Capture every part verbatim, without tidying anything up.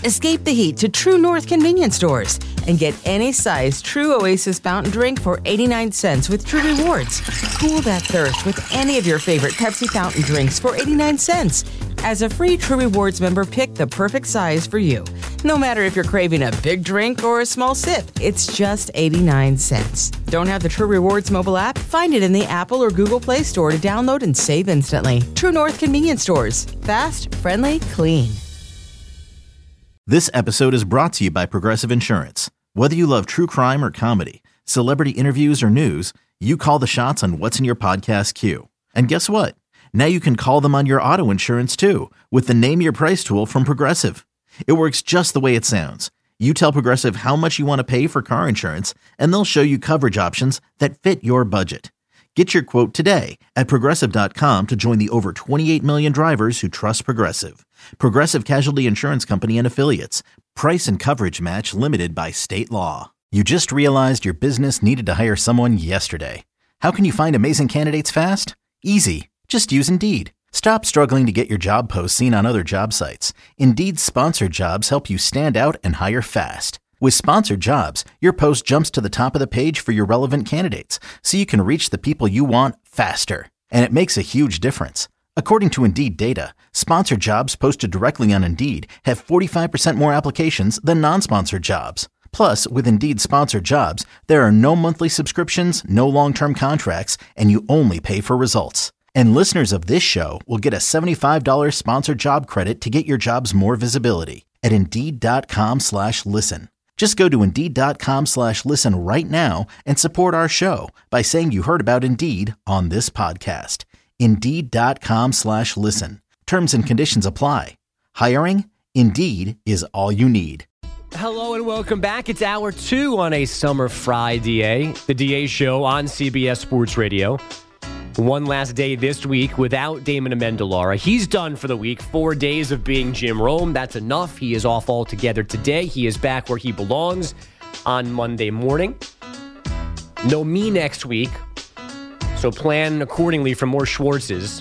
Escape the heat to True North convenience stores and get any size True Oasis fountain drink for eighty-nine cents with True Rewards. Cool that thirst with any of your favorite Pepsi fountain drinks for eighty-nine cents. As a free True Rewards member, pick the perfect size for you. No matter if you're craving a big drink or a small sip, it's just eighty-nine cents. Don't have the True Rewards mobile app? Find it in the Apple or Google Play Store to download and save instantly. True North convenience stores. Fast, friendly, clean. This episode is brought to you by Progressive Insurance. Whether you love true crime or comedy, celebrity interviews or news, you call the shots on what's in your podcast queue. And guess what? Now you can call them on your auto insurance too with the Name Your Price tool from Progressive. It works just the way it sounds. You tell Progressive how much you want to pay for car insurance, and they'll show you coverage options that fit your budget. Get your quote today at Progressive dot com to join the over twenty-eight million drivers who trust Progressive. Progressive Casualty Insurance Company and Affiliates. Price and coverage match limited by state law. You just realized your business needed to hire someone yesterday. How can you find amazing candidates fast? Easy. Just use Indeed. Stop struggling to get your job posts seen on other job sites. Indeed's sponsored jobs help you stand out and hire fast. With sponsored jobs, your post jumps to the top of the page for your relevant candidates, so you can reach the people you want faster. And it makes a huge difference. According to Indeed data, sponsored jobs posted directly on Indeed have forty-five percent more applications than non-sponsored jobs. Plus, with Indeed sponsored jobs, there are no monthly subscriptions, no long-term contracts, and you only pay for results. And listeners of this show will get a seventy-five dollars sponsored job credit to get your jobs more visibility at Indeed.com slash listen. Just go to Indeed.com slash listen right now and support our show by saying you heard about Indeed on this podcast. Indeed.com slash listen. Terms and conditions apply. Hiring? Indeed is all you need. Hello and welcome back. It's hour two on a summer Friday. The D A Show on C B S Sports Radio. One last day this week without Damon Amendolara. He's done for the week. Four days of being Jim Rome. That's enough. He is off altogether today. He is back where he belongs on Monday morning. No me next week. So plan accordingly for more Schwartzes.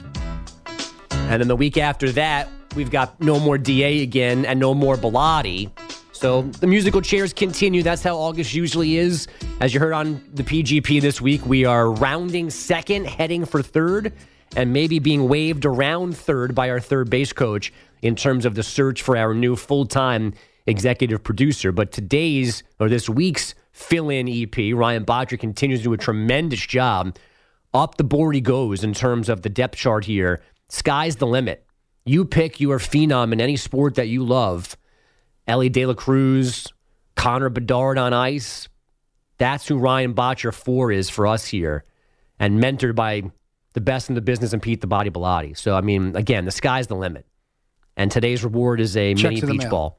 And then the week after that, we've got no more D A again and no more Bellotti. So the musical chairs continue. That's how August usually is. As you heard on the P G P this week, we are rounding second, heading for third, and maybe being waved around third by our third base coach in terms of the search for our new full-time executive producer. But today's, or this week's fill-in E P, Ryan Bottry, continues to do a tremendous job. Up the board he goes in terms of the depth chart here. Sky's the limit. You pick your phenom in any sport that you love. Ellie De La Cruz, Connor Bedard on ice. That's who Ryan Bottry four is for us here. And mentored by the best in the business and Pete the Body Bellotti. So, I mean, again, the sky's the limit. And today's reward is a Check mini to the beach mail. ball.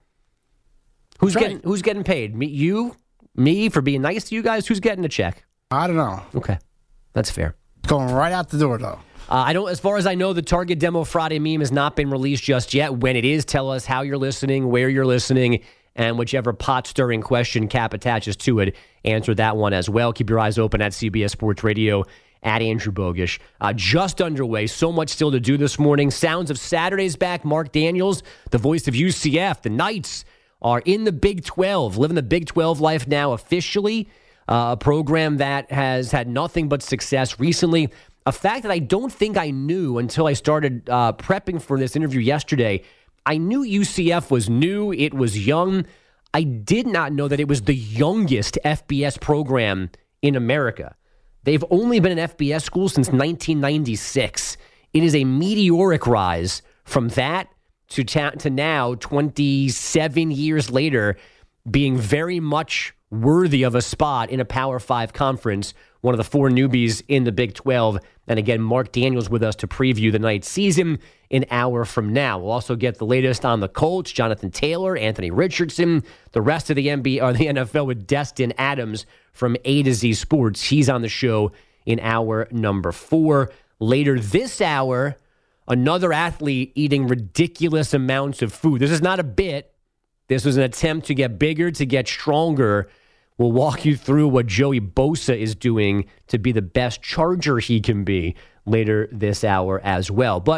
Who's That's getting right. Who's getting paid? Me, you? Me for being nice to you guys? Who's getting a check? I don't know. Okay. That's fair. It's going right out the door, though. Uh, I don't. As far as I know, the Target Demo Friday meme has not been released just yet. When it is, tell us how you're listening, where you're listening, and whichever pot-stirring question Cap attaches to it, answer that one as well. Keep your eyes open at C B S Sports Radio, at Andrew Bogish. Uh, just underway. So much still to do this morning. Sounds of Saturday's back. Mark Daniels, the voice of U C F. The Knights are in the Big twelve, living the Big twelve life now officially. Uh, a program that has had nothing but success recently. A fact that I don't think I knew until I started uh, prepping for this interview yesterday. I knew U C F was new. It was young. I did not know that it was the youngest F B S program in America. They've only been an F B S school since nineteen ninety-six. It is a meteoric rise from that to, ta- to now, twenty-seven years later, being very much worthy of a spot in a Power Five conference, one of the four newbies in the Big twelve. And again, Mark Daniels with us to preview the Knights season an hour from now. We'll also get the latest on the Colts, Jonathan Taylor, Anthony Richardson, the rest of the N B A or the N F L with Destin Adams from A to Z Sports. He's on the show in hour number four. Later this hour, another athlete eating ridiculous amounts of food. This is not a bit. This was an attempt to get bigger, to get stronger. We'll walk you through what Joey Bosa is doing to be the best Charger he can be later this hour as well. But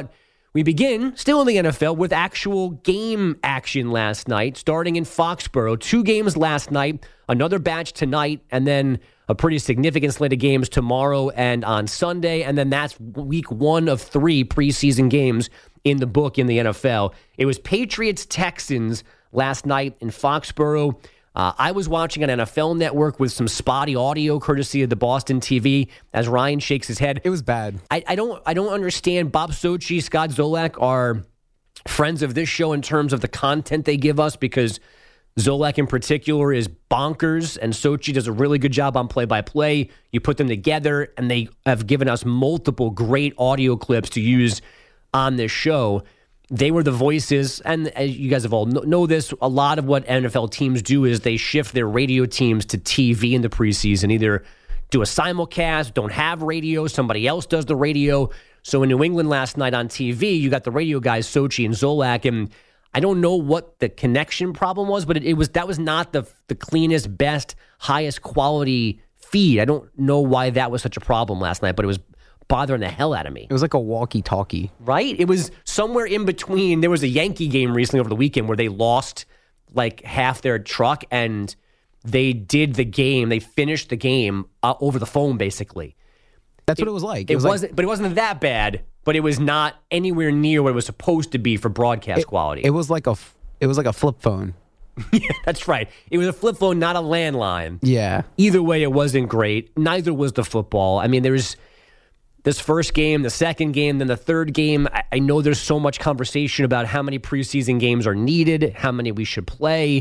we begin, still in the N F L, with actual game action last night, starting in Foxborough. Two games last night, another batch tonight, and then a pretty significant slate of games tomorrow and on Sunday. And then that's week one of three preseason games in the book in the N F L. It was Patriots-Texans last night in Foxborough. Uh, I was watching on N F L Network with some spotty audio courtesy of the Boston T V as Ryan shakes his head. It was bad. I, I don't I don't understand. Bob Sochi, Scott Zolak are friends of this show in terms of the content they give us, because Zolak in particular is bonkers, and Sochi does a really good job on play-by-play. You put them together, and they have given us multiple great audio clips to use on this show. They were the voices, and as you guys have all know this, a lot of what N F L teams do is they shift their radio teams to T V in the preseason, either do a simulcast, don't have radio, somebody else does the radio. So in New England last night on T V, you got the radio guys, Sochi and Zolak, and I don't know what the connection problem was, but it, it was that was not the the cleanest, best, highest quality feed. I don't know why that was such a problem last night, but it was bothering the hell out of me. It was like a walkie-talkie. Right? It was somewhere in between. There was a Yankee game recently over the weekend where they lost like half their truck, and they did the game. They finished the game uh, over the phone, basically. That's it, what it was like. It, it was wasn't, like, but it wasn't that bad. But it was not anywhere near what it was supposed to be for broadcast it, quality. It was like a, it was like a flip phone. Yeah, that's right. It was a flip phone, not a landline. Yeah. Either way, it wasn't great. Neither was the football. I mean, there was this first game, the second game, then the third game. I, I know there's so much conversation about how many preseason games are needed, how many we should play,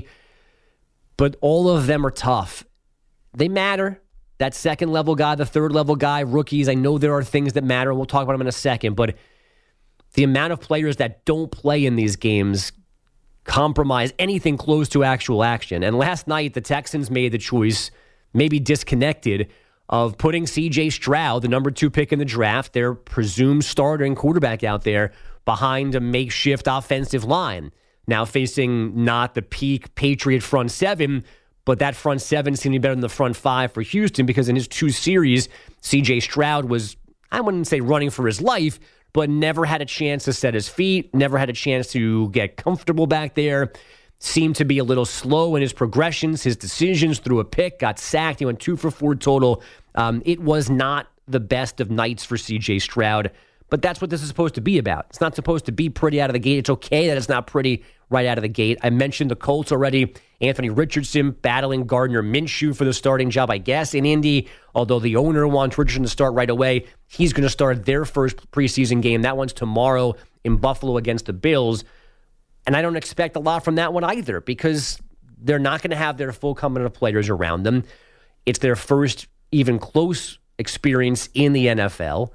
but all of them are tough. They matter. That second level guy, the third level guy, rookies, I know there are things that matter, and we'll talk about them in a second, but the amount of players that don't play in these games compromise anything close to actual action. And last night, the Texans made the choice, maybe disconnected, of putting C J Stroud, the number two pick in the draft, their presumed starting quarterback out there, behind a makeshift offensive line. Now facing not the peak Patriot front seven, but that front seven seemed to be better than the front five for Houston, because in his two series, C J Stroud was, I wouldn't say running for his life, but never had a chance to set his feet, never had a chance to get comfortable back there. Seemed to be a little slow in his progressions, his decisions, threw a pick, got sacked. He went two for four total. Um, it was not the best of nights for C J Stroud, but that's what this is supposed to be about. It's not supposed to be pretty out of the gate. It's okay that it's not pretty right out of the gate. I mentioned the Colts already. Anthony Richardson battling Gardner Minshew for the starting job, I guess, in Indy. Although the owner wants Richardson to start right away, he's going to start their first preseason game. That one's tomorrow in Buffalo against the Bills. And I don't expect a lot from that one either, because they're not going to have their full complement of players around them. It's their first even close experience in the N F L.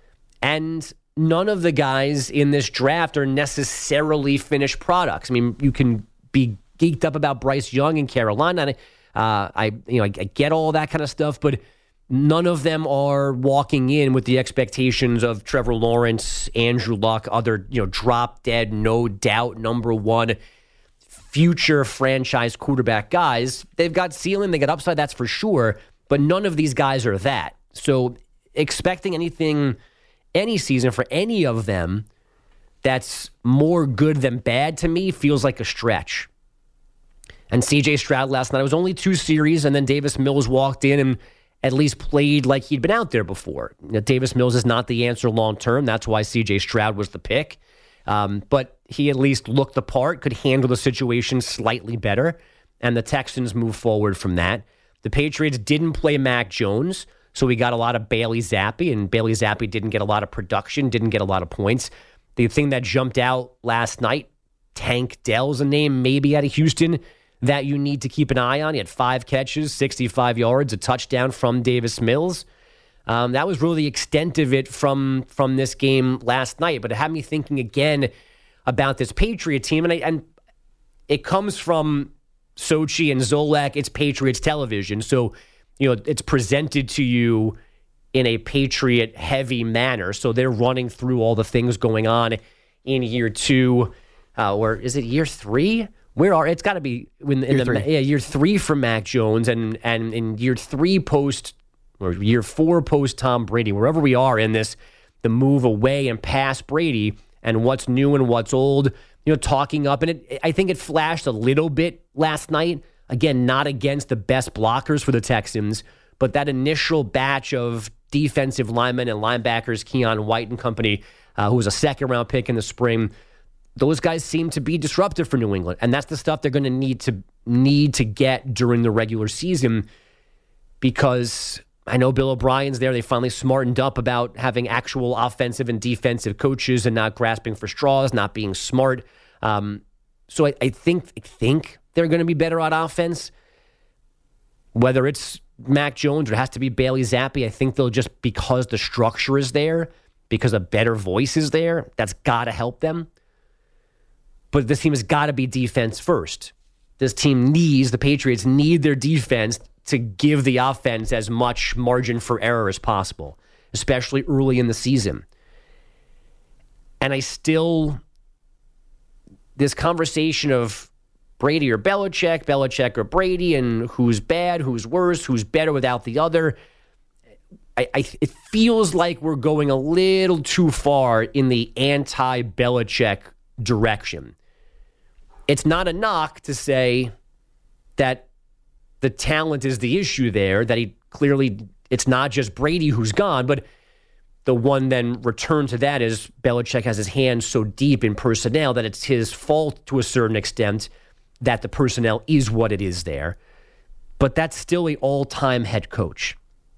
And none of the guys in this draft are necessarily finished products. I mean, you can be geeked up about Bryce Young in Carolina. Uh, I, you know, I, I get all that kind of stuff, but none of them are walking in with the expectations of Trevor Lawrence, Andrew Luck, other, you know, drop dead, no doubt, number one future franchise quarterback guys. They've got ceiling, they got upside, that's for sure, but none of these guys are that. So expecting anything, any season for any of them that's more good than bad to me feels like a stretch. And C J Stroud last night, it was only two series, and then Davis Mills walked in and at least played like he'd been out there before. You know, Davis Mills is not the answer long-term. That's why C J Stroud was the pick. Um, but he at least looked the part, could handle the situation slightly better, and the Texans move forward from that. The Patriots didn't play Mac Jones, so we got a lot of Bailey Zappi, and Bailey Zappi didn't get a lot of production, didn't get a lot of points. The thing that jumped out last night, Tank Dell's a name maybe out of Houston that you need to keep an eye on. He had five catches, sixty-five yards, a touchdown from Davis Mills. Um, that was really the extent of it from, from this game last night. But it had me thinking again about this Patriot team. And, I, and it comes from Sochi and Zolak. It's Patriots television. So, you know, it's presented to you in a Patriot-heavy manner. So they're running through all the things going on in year two. Uh, or is it year three? Where are it's got to be in, in year the three. yeah year three for Mac Jones, and and in year three post or year four post Tom Brady, wherever we are in this, the move away and past Brady, and what's new and what's old, you know, talking up. And it, I think it flashed a little bit last night. Again, not against the best blockers for the Texans, but that initial batch of defensive linemen and linebackers, Keon White and company, uh, who was a second-round pick in the spring, those guys seem to be disruptive for New England. And that's the stuff they're going to need to need to get during the regular season, because I know Bill O'Brien's there. They finally smartened up about having actual offensive and defensive coaches and not grasping for straws, not being smart. Um, so I, I think I think they're going to be better on offense. Whether it's Mac Jones or it has to be Bailey Zappi, I think they'll just, because the structure is there, because a better voice is there, that's got to help them. But this team has got to be defense first. This team needs, the Patriots need their defense to give the offense as much margin for error as possible, especially early in the season. And I still, this conversation of Brady or Belichick, Belichick or Brady, and who's bad, who's worse, who's better without the other, I, I, it feels like we're going a little too far in the anti-Belichick direction. It's not a knock to say that the talent is the issue there, that he clearly, it's not just Brady who's gone, but the one then return to that is Belichick has his hands so deep in personnel that it's his fault to a certain extent that the personnel is what it is there. But that's still an all-time head coach.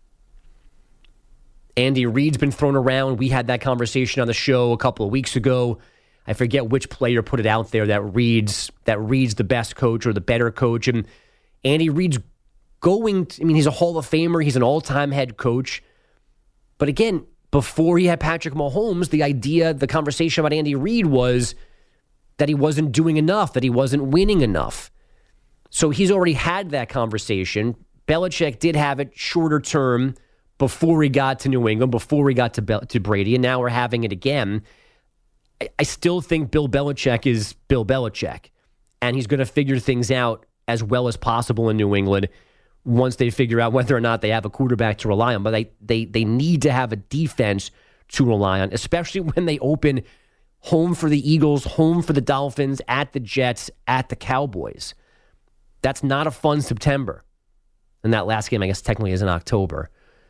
Andy Reid's been thrown around. We had that conversation on the show a couple of weeks ago. I forget which player put it out there that Reid's that Reid's the best coach or the better coach. And Andy Reid's going to, I mean, he's a Hall of Famer. He's an all-time head coach. But again, before he had Patrick Mahomes, the idea, the conversation about Andy Reid was that he wasn't doing enough, that he wasn't winning enough. So he's already had that conversation. Belichick did have it shorter term before he got to New England, before he got to, Be- to Brady, and now we're having it again. I, I still think Bill Belichick is Bill Belichick, and he's going to figure things out as well as possible in New England once they figure out whether or not they have a quarterback to rely on. But they they they need to have a defense to rely on, especially when they open home for the Eagles, home for the Dolphins, at the Jets, at the Cowboys. That's not a fun September. And that last game, I guess, technically is in October.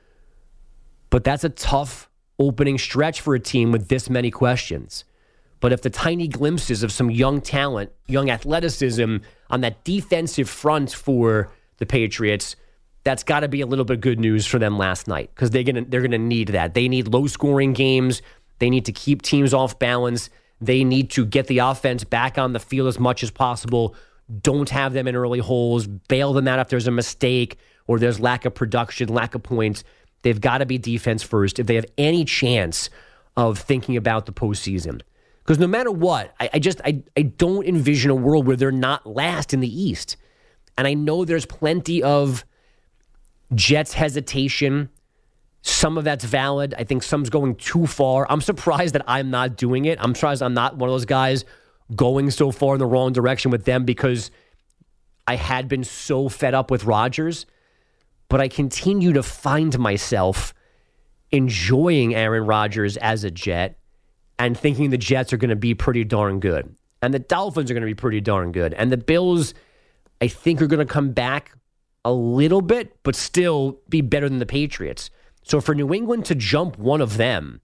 But that's a tough opening stretch for a team with this many questions. But if the tiny glimpses of some young talent, young athleticism on that defensive front for the Patriots, that's got to be a little bit good news for them last night, because they're gonna they're gonna need that. They need low-scoring games. They need to keep teams off balance. They need to get the offense back on the field as much as possible. Don't have them in early holes. Bail them out if there's a mistake or there's lack of production, lack of points. They've got to be defense first if they have any chance of thinking about the postseason. Because no matter what, I, I just I, I don't envision a world where they're not last in the East. And I know there's plenty of Jets hesitation. Some of that's valid. I think some's going too far. I'm surprised that I'm not doing it. I'm surprised I'm not one of those guys going so far in the wrong direction with them, because I had been so fed up with Rodgers. But I continue to find myself enjoying Aaron Rodgers as a Jet and thinking the Jets are going to be pretty darn good. And the Dolphins are going to be pretty darn good. And the Bills, I think, are going to come back a little bit, but still be better than the Patriots. So for New England to jump one of them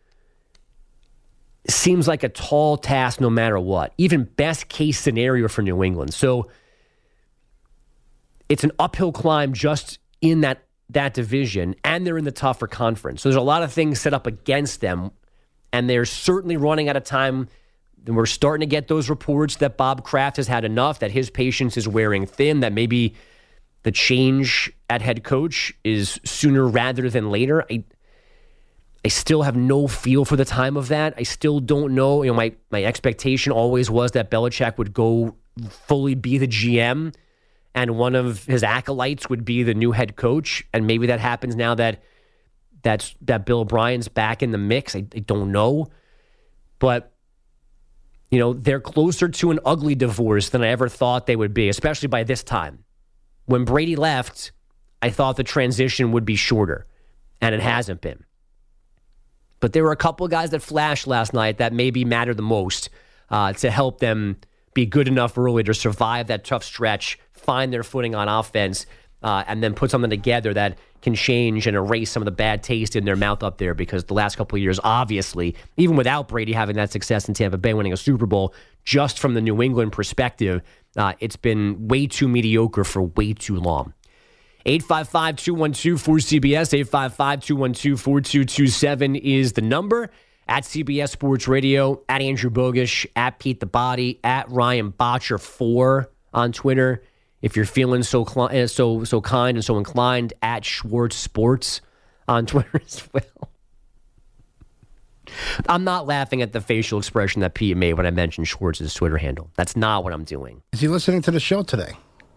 seems like a tall task no matter what, even best case scenario for New England. So it's an uphill climb just in that that division, and they're in the tougher conference. So there's a lot of things set up against them, and they're certainly running out of time. And we're starting to get those reports that Bob Kraft has had enough, that his patience is wearing thin, that maybe the change at head coach is sooner rather than later. I I still have no feel for the time of that. I still don't know. You know, my, my expectation always was that Belichick would go fully be the G M, and one of his acolytes would be the new head coach. And maybe that happens now that that's that Bill O'Brien's back in the mix. I, I don't know. But, you know, they're closer to an ugly divorce than I ever thought they would be, especially by this time. When Brady left, I thought the transition would be shorter, and it hasn't been. But there were a couple of guys that flashed last night that maybe matter the most uh, to help them be good enough early to survive that tough stretch, find their footing on offense, uh, and then put something together that can change and erase some of the bad taste in their mouth up there, because the last couple of years, obviously, even without Brady having that success in Tampa Bay, winning a Super Bowl, just from the New England perspective, uh, it's been way too mediocre for way too long. eight five five, two one two, four C B S, eight five five, two one two, four two two seven is the number. At C B S Sports Radio, at Andrew Bogish, at Pete the Body, at Ryan Botcher four on Twitter. If you're feeling so cli- so so kind and so inclined, at Schwartz Sports on Twitter as well. I'm not laughing at the facial expression that Pete made when I mentioned Schwartz's Twitter handle. That's not what I'm doing. Is he listening to the show today?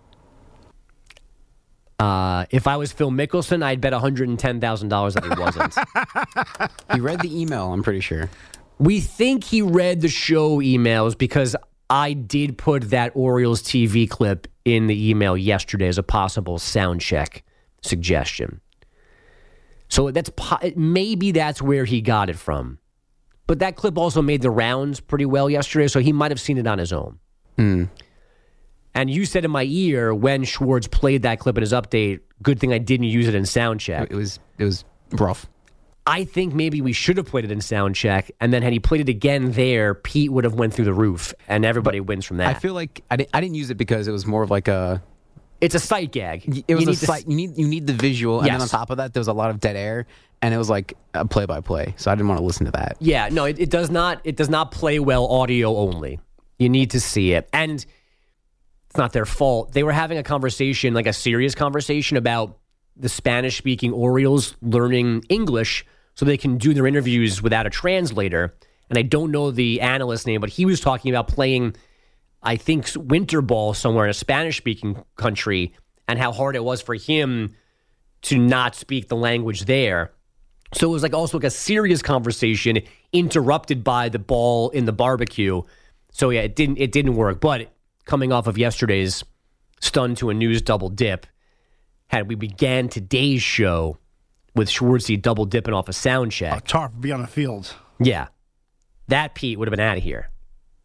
Uh, if I was Phil Mickelson, I'd bet one hundred ten thousand dollars that he wasn't. He read the email, I'm pretty sure. We think he read the show emails because I did put that Orioles T V clip in the email yesterday as a possible sound check suggestion. So that's maybe that's where he got it from. But that clip also made the rounds pretty well yesterday, so he might have seen it on his own. Hmm. And you said in my ear when Schwartz played that clip in his update, good thing I didn't use it in sound check. It was it was rough. I think maybe we should have played it in sound check, and then had he played it again there, Pete would have went through the roof, and everybody but wins from that. I feel like I didn't, I didn't use it because it was more of like a... It's a sight gag. It was you a sight. You need you need the visual, and yes. then on top of that, there was a lot of dead air, and it was like a play by play. So I didn't want to listen to that. Yeah, no, it, it does not. It does not play well audio only. You need to see it, and it's not their fault. They were having a conversation, like a serious conversation about the Spanish-speaking Orioles learning English so they can do their interviews without a translator. And I don't know the analyst's name, but he was talking about playing, I think, winter ball somewhere in a Spanish-speaking country, and how hard it was for him to not speak the language there. So it was like also like a serious conversation interrupted by the ball in the barbecue. So yeah, it didn't it didn't work. But coming off of yesterday's Stunned to a News double dip, had we began today's show with Schwartzy double dipping off a sound check. Oh, Tarp would be on the field. Yeah. That Pete would have been out of here.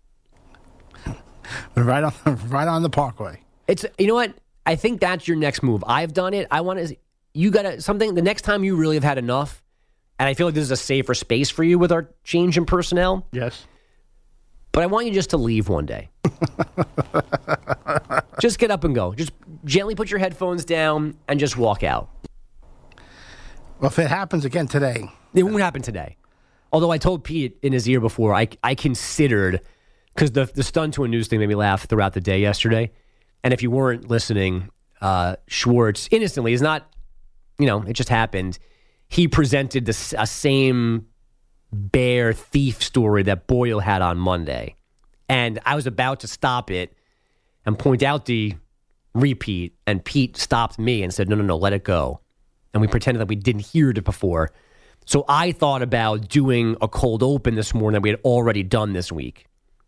Right on, right on the Parkway. It's you know what? I think that's your next move. I've done it. I want to. You got to something. The next time you really have had enough, and I feel like this is a safer space for you with our change in personnel. Yes. But I want you just to leave one day. Just get up and go. Just gently put your headphones down and just walk out. Well, if it happens again today, it won't happen today. Although I told Pete in his ear before, I I considered. Because the, the Stunned to a News thing made me laugh throughout the day yesterday. And if you weren't listening, uh, Schwartz innocently is not, you know, it just happened. He presented the a same bear thief story that Boyle had on Monday. And I was about to stop it and point out the repeat. And Pete stopped me and said, no, no, no, let it go. And we pretended that we didn't hear it before. So I thought about doing a cold open this morning that we had already done this week.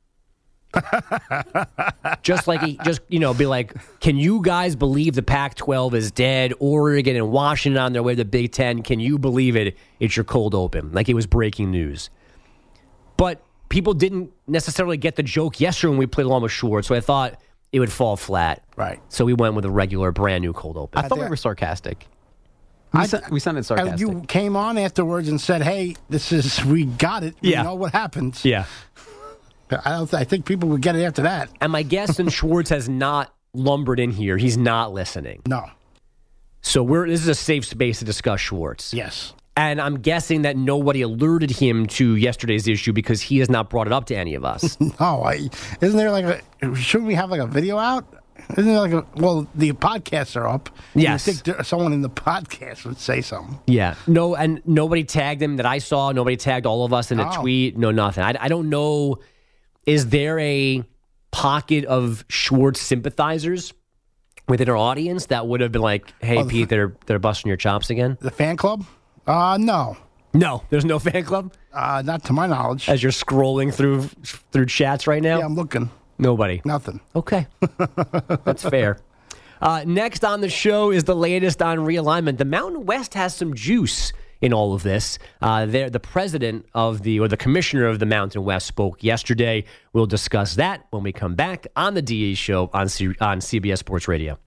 just like he just you know be like, can you guys believe the Pac twelve is dead? Oregon and Washington on their way to the Big Ten. Can you believe it? It's your cold open. Like it was breaking news. But people didn't necessarily get the joke yesterday when we played along with Schwartz, so I thought it would fall flat. Right. So we went with a regular, brand new cold open. I thought we were sarcastic. We, I, su- we sounded sarcastic. You came on afterwards and said, "Hey, this is we got it. Yeah. We know what happens." Yeah. I don't. I think people would get it after that. And my guess, and Schwartz has not lumbered in here. He's not listening. No. So we're this is a safe space to discuss Schwartz. Yes. And I'm guessing that nobody alerted him to yesterday's issue because he has not brought it up to any of us. No. I, isn't there like a? Shouldn't we have like a video out? Isn't there like a? Well, the podcasts are up. Yes. You think there, someone in the podcast would say something? Yeah. No, and nobody tagged him that I saw. Nobody tagged all of us in a Oh. tweet. No, nothing. I, I don't know. Is there a pocket of Schwartz sympathizers within our audience that would have been like, hey, Oh, the Pete, f- they're they're busting your chops again? The fan club? Uh, no. No, there's no fan club? Uh, not to my knowledge. As you're scrolling through through chats right now? Yeah, I'm looking. Nobody. Nothing. Okay. That's fair. Uh, next on the show is the latest on realignment. The Mountain West has some juice in all of this. Uh, there, the president of the, or the commissioner of the Mountain West spoke yesterday. We'll discuss that when we come back on the D A Show on, C- on C B S Sports Radio.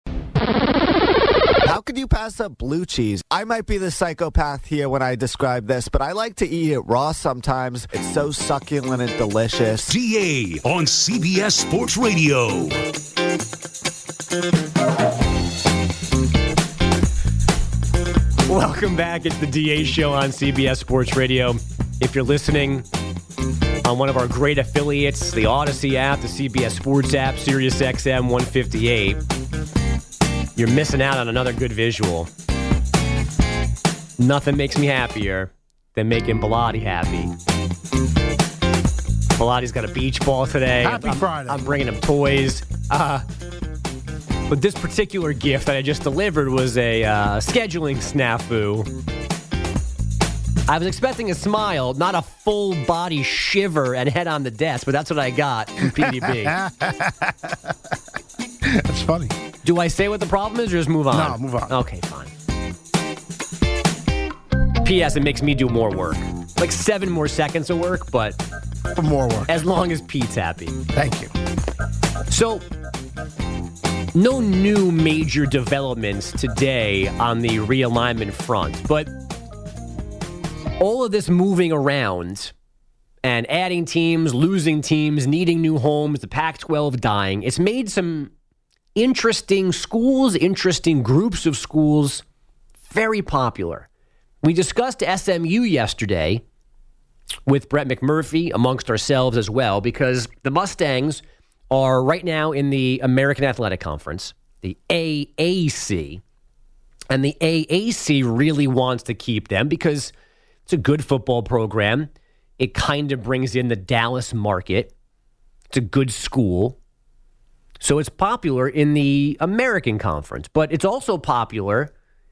How could you pass up blue cheese? I might be the psychopath here when I describe this, but I like to eat it raw sometimes. It's so succulent and delicious. D A on C B S Sports Radio. Welcome back. It's the D A Show on C B S Sports Radio. If you're listening on one of our great affiliates, the Odyssey app, the C B S Sports app, Sirius X M one fifty-eight, you're missing out on another good visual. Nothing makes me happier than making Bilotti happy. Bilotti's got a beach ball today. Happy I'm, Friday. I'm bringing him toys. Uh, but this particular gift that I just delivered was a uh, scheduling snafu. I was expecting a smile, not a full body shiver and head on the desk, but that's what I got from P D B. That's funny. Do I say what the problem is or just move on? No, move on. Okay, fine. P S. It makes me do more work. Like seven more seconds of work, but For more work. as long as Pete's happy. Thank you. So, no new major developments today on the realignment front, but all of this moving around and adding teams, losing teams, needing new homes, the Pac twelve dying, it's made some interesting schools, interesting groups of schools very popular. We discussed S M U yesterday with Brett McMurphy amongst ourselves as well, because the Mustangs are right now in the American Athletic Conference, the A A C, and the A A C really wants to keep them because it's a good football program. It kind of brings in the Dallas market. It's a good school. So it's popular in the American Conference, but it's also popular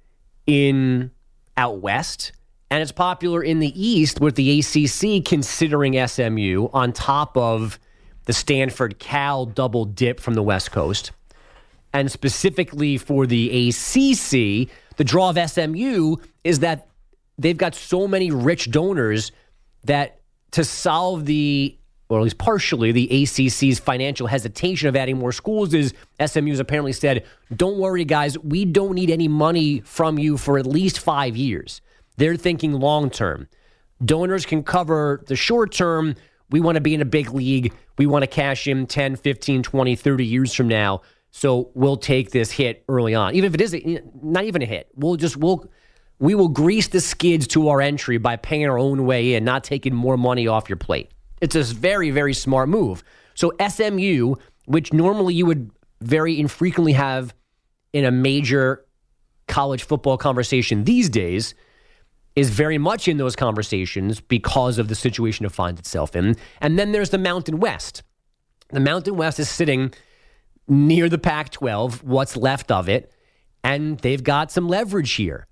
in out west, and it's popular in the East with the A C C considering S M U on top of the Stanford-Cal double dip from the West Coast. And specifically for the A C C, the draw of S M U is that they've got so many rich donors that to solve the, or at least partially, the A C C's financial hesitation of adding more schools is S M U's apparently said, don't worry, guys, we don't need any money from you for at least five years. They're thinking long-term. Donors can cover the short-term. We want to be in a big league. We want to cash in ten, fifteen, twenty, thirty years from now. So we'll take this hit early on. Even if it is a, not even a hit, we'll just, we'll, we will grease the skids to our entry by paying our own way in, not taking more money off your plate. It's a very, very smart move. So S M U, which normally you would very infrequently have in a major college football conversation these days, is very much in those conversations because of the situation it finds itself in. And then there's the Mountain West. The Mountain West is sitting near the Pac twelve, what's left of it, and they've got some leverage here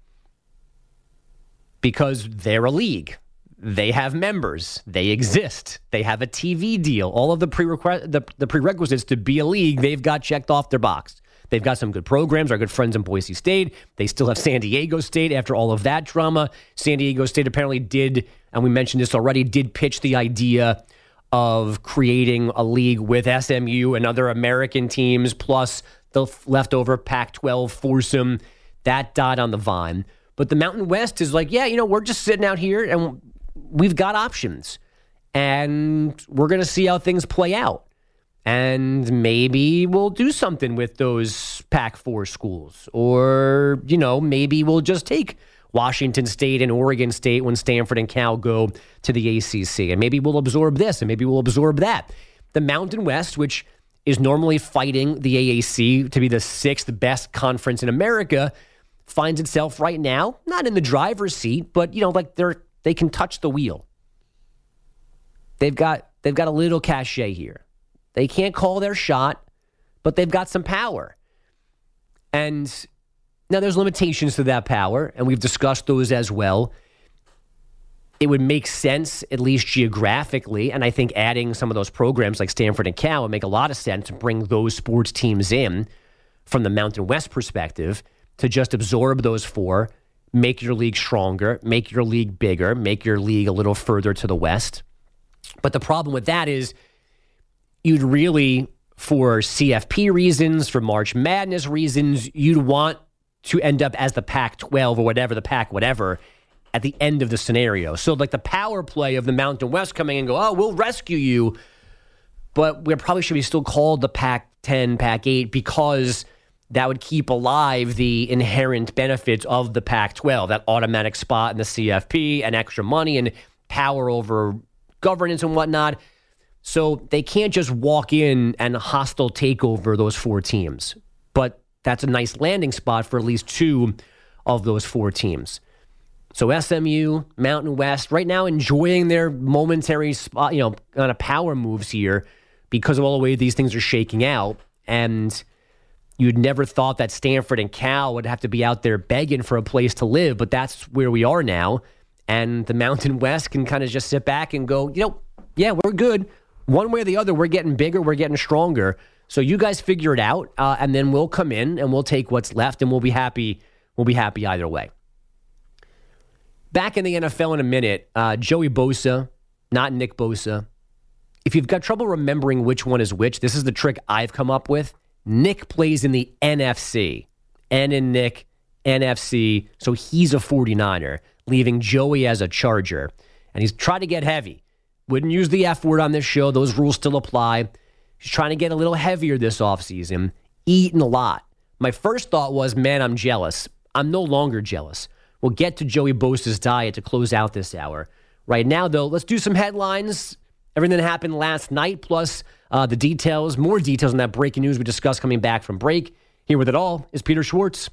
because they're a league. They have members. They exist. They have a T V deal. All of the, prerequ- the, the prerequisites to be a league, they've got checked off their box. They've got some good programs. Our good friends in Boise State. They still have San Diego State after all of that drama. San Diego State apparently did, and we mentioned this already, did pitch the idea of creating a league with S M U and other American teams, plus the leftover Pac twelve foursome. That died on the vine. But the Mountain West is like, yeah, you know, we're just sitting out here and we've got options. And we're going to see how things play out. And maybe we'll do something with those Pac four schools. Or, you know, maybe we'll just take Washington State and Oregon State when Stanford and Cal go to the A C C. And maybe we'll absorb this and maybe we'll absorb that. The Mountain West, which is normally fighting the A A C to be the sixth best conference in America, finds itself right now, not in the driver's seat, but, you know, like they're they can touch the wheel. They've got they've got a little cachet here. They can't call their shot, but they've got some power. And now there's limitations to that power, and we've discussed those as well. It would make sense, at least geographically, and I think adding some of those programs like Stanford and Cal would make a lot of sense to bring those sports teams in from the Mountain West perspective to just absorb those four, make your league stronger, make your league bigger, make your league a little further to the west. But the problem with that is you'd really, for C F P reasons, for March Madness reasons, you'd want to end up as the Pac twelve or whatever, the Pac whatever, at the end of the scenario. So like the power play of the Mountain West coming in and go, oh, we'll rescue you, but we probably should be still called the Pac ten, Pac eight, because that would keep alive the inherent benefits of the Pac twelve, that automatic spot in the C F P and extra money and power over governance and whatnot. So they can't just walk in and hostile take over those four teams. But that's a nice landing spot for at least two of those four teams. So S M U, Mountain West, right now enjoying their momentary spot, you know, kind of power moves here because of all the way these things are shaking out. And you'd never thought that Stanford and Cal would have to be out there begging for a place to live, but that's where we are now. And the Mountain West can kind of just sit back and go, you know, yeah, we're good. One way or the other, we're getting bigger, we're getting stronger. So you guys figure it out, uh, and then we'll come in and we'll take what's left, and we'll be happy. We'll be happy either way. Back in the N F L in a minute, uh, Joey Bosa, not Nick Bosa. If you've got trouble remembering which one is which, this is the trick I've come up with. Nick plays in the N F C. N and Nick, N F C. So he's a forty-niner, leaving Joey as a Charger. And he's trying to get heavy. Wouldn't use the F word on this show. Those rules still apply. He's trying to get a little heavier this offseason, eating a lot. My first thought was, man, I'm jealous. I'm no longer jealous. We'll get to Joey Bosa's diet to close out this hour. Right now, though, let's do some headlines. Everything that happened last night, plus uh, the details, more details on that breaking news we discussed coming back from break. Here with it all is Peter Schwartz.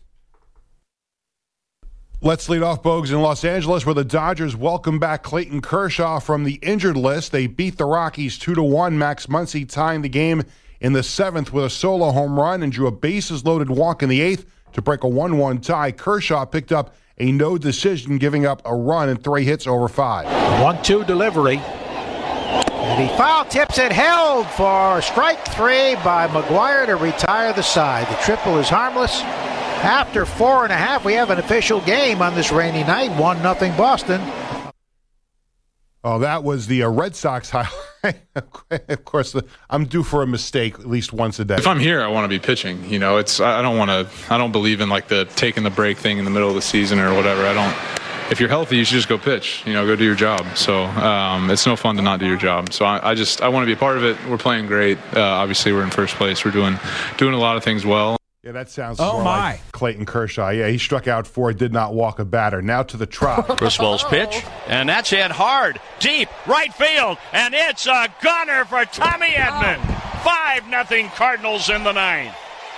Let's lead off, Bogues, in Los Angeles, where the Dodgers welcome back Clayton Kershaw from the injured list. They beat the Rockies two to one. Max Muncy tying the game in the seventh with a solo home run and drew a bases-loaded walk in the eighth to break a one one tie. Kershaw picked up a no decision, giving up a run and three hits over five. one two delivery. And he foul tips it, held for strike three by McGuire to retire the side. The triple is harmless. After four and a half, we have an official game on this rainy night. one nothing Boston. Oh, that was the uh, Red Sox highlight. Of course, the, I'm due for a mistake at least once a day. If I'm here, I want to be pitching. You know, it's I don't want to. I don't believe in like the taking the break thing in the middle of the season or whatever. I don't. If you're healthy, you should just go pitch. You know, go do your job. So um, it's no fun to not do your job. So I, I just I want to be a part of it. We're playing great. Uh, obviously, we're in first place. We're doing doing a lot of things well. Yeah, that sounds oh more my. like Clayton Kershaw. Yeah, he struck out four, did not walk a batter. Now to the Trop. Griswold's pitch, and that's hit hard, deep, right field, and it's a gunner for Tommy Edman. five nothing Cardinals in the ninth.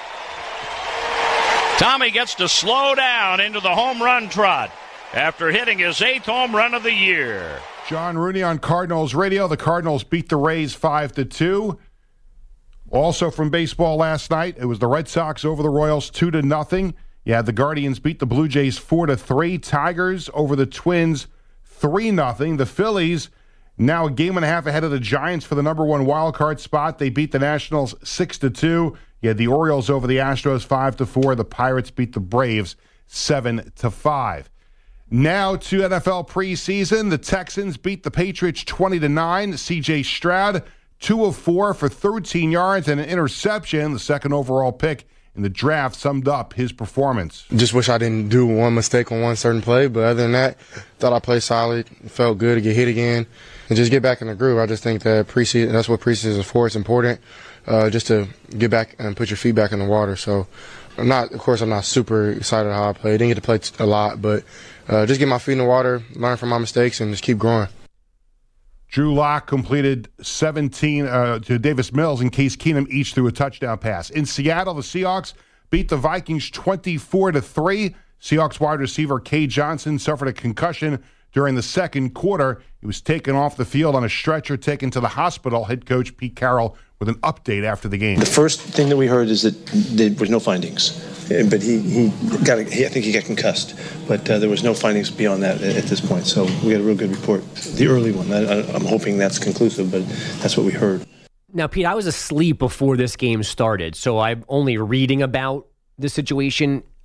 Tommy gets to slow down into the home run trot after hitting his eighth home run of the year. John Rooney on Cardinals radio. The Cardinals beat the Rays five to two. Also from baseball last night, it was the Red Sox over the Royals two to nothing. You had the Guardians beat the Blue Jays four to three. Tigers over the Twins three nothing. The Phillies now a game and a half ahead of the Giants for the number one wild card spot. They beat the Nationals six to two. You had the Orioles over the Astros five to four. The Pirates beat the Braves seven to five. Now to N F L preseason. The Texans beat the Patriots twenty to nine. C J Stroud two of four for thirteen yards and an interception. The second overall pick in the draft summed up his performance. Just wish I didn't do one mistake on one certain play, but other than that, thought I played solid. It felt good to get hit again and just get back in the groove. I just think that preseason, that's what preseason is for. It's important uh, just to get back and put your feet back in the water. So I'm not, of course, I'm not super excited how I played. Didn't get to play a lot, but uh, just get my feet in the water, learn from my mistakes, and just keep growing. Drew Lock completed seventeen uh, to Davis Mills and Case Keenum each threw a touchdown pass. In Seattle, the Seahawks beat the Vikings twenty-four to three. Seahawks wide receiver Kay Johnson suffered a concussion during the second quarter. He was taken off the field on a stretcher, taken to the hospital. Head coach Pete Carroll with an update after the game. The first thing that we heard is that there was no findings, but he, he got a, he, I think he got concussed, but uh, there was no findings beyond that at, at this point. So we got a real good report, the early one. I, I'm hoping that's conclusive, but that's what we heard. Now, Pete, I was asleep before this game started, so I'm only reading about the situation.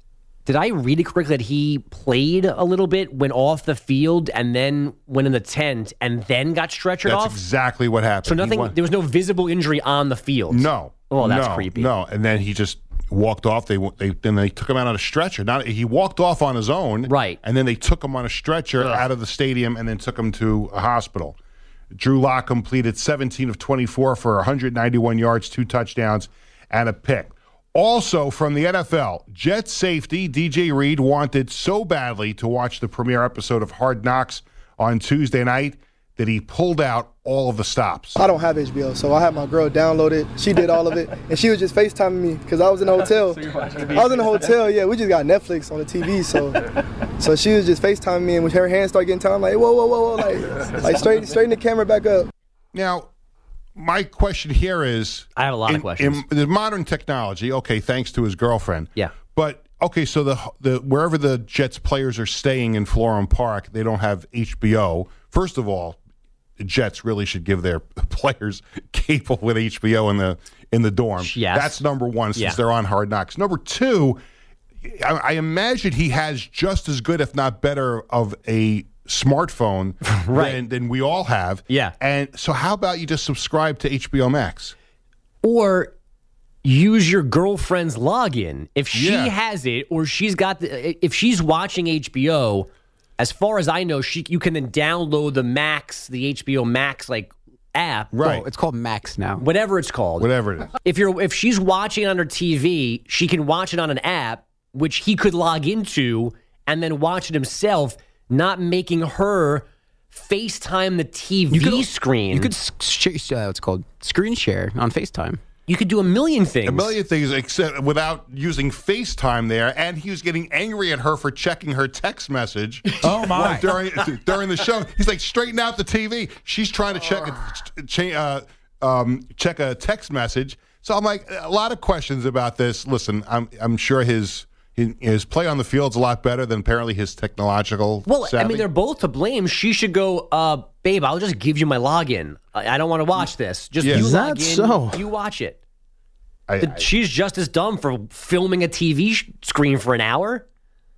Did I read it correctly that he played a little bit, went off the field, and then went in the tent, and then got stretchered That's off? That's exactly what happened. So nothing. Won- there was no visible injury on the field. No. Oh, that's no, creepy. No, and then he just walked off. They they then they took him out on a stretcher. Not he walked off on his own, right? And then they took him on a stretcher Ugh. out of the stadium, and then took him to a hospital. Drew Lock completed seventeen of twenty-four for one hundred ninety-one yards, two touchdowns, and a pick. Also from the N F L, Jets safety D J Reed wanted so badly to watch the premiere episode of Hard Knocks on Tuesday night that he pulled out all of the stops. I don't have H B O, so I had my girl download it. She did all of it, and she was just FaceTiming me because I was in a hotel. So I was in a hotel, yeah. We just got Netflix on the T V, so so she was just FaceTiming me, and when her hands started getting tired, I'm like, whoa, whoa, whoa, whoa, like, like straighten, straighten the camera back up. Now, my question here is... I have a lot in, of questions. In the modern technology, okay, thanks to his girlfriend. Yeah. But, okay, so the the wherever the Jets players are staying in Florham Park, they don't have H B O. First of all, the Jets really should give their players cable with H B O in the in the dorm. Yes. That's number one, since Yeah. they're on Hard Knocks. Number two, I, I imagine he has just as good, if not better, of a smartphone Right. than, than we all have. Yeah. And so how about you just subscribe to H B O Max? Or use your girlfriend's login. If she Yeah. has it, or she's got the, if she's watching H B O, as far as I know, she you can then download the Max, the H B O Max like app. Right. Oh, it's called Max now. Whatever it's called. Whatever it is. If you're if she's watching on her T V, she can watch it on an app, which he could log into and then watch it himself, not making her FaceTime the T V You could- screen. You could s- sh- uh, what's called screen share on FaceTime. You could do a million things. A million things, except without using FaceTime there. And he was getting angry at her for checking her text message. Oh, my. during during the show, he's like, straighten out the T V. She's trying to check a, cha- uh, um, check a text message. So I'm like, a lot of questions about this. Listen, I'm I'm sure his his, his play on the field's a lot better than apparently his technological. Well, I savvy. mean, they're both to blame. She should go, uh, babe, I'll just give you my login. I, I don't want to watch this. Just Yeah. you Is log that in, so? you watch it. I, The- I- She's just as dumb for filming a T V sh- screen for an hour.